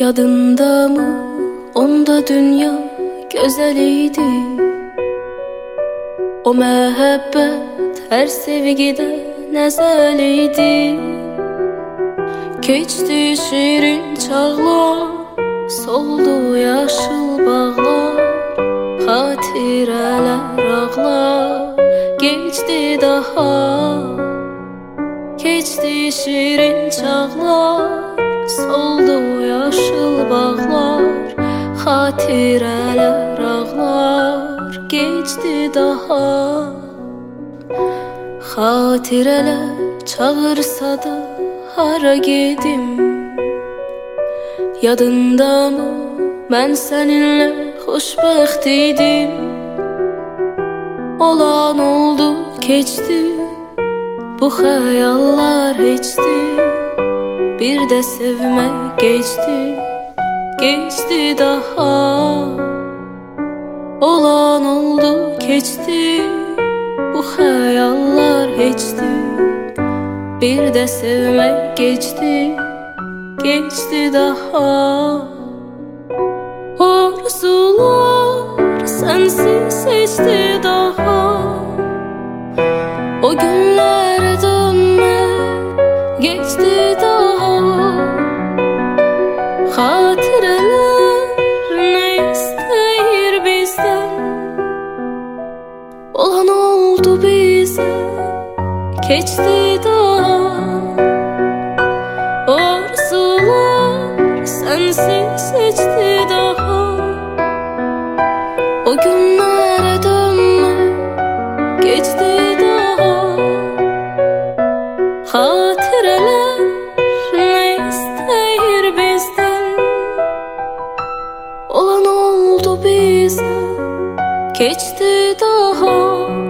Yadında mı onda dünya güzeliydi? O mehabbet her sevgide nezeliydi. Keçti şirin çağlar, soldu yaşıl bağlar, hatireler ağlar, geçti daha. Keçti şirin çağlar, soldu yaşıl bağlar, hatireler ağlar, geçti daha. Hatireler çağırsa da hara gedim? Yadında mı ben seninle xoşbəxt idim? Olan oldu keçti, bu xəyallar heçdi. Bir de sevmek geçti, geçti daha. Olan oldu geçti, bu xəyallar heçdi. Bir de sevmek geçti, geçti daha. Arzular sensiz seçti daha. O günlere dönme geçti daha. Hatireler ne isteyir bizden? Olan oldu bize, geçti daha. Arzular sensiz seçti daha. O günlere dönme geçti daha. Hatireler ne isteyir bizden? Olan oldu bize, geçti daha.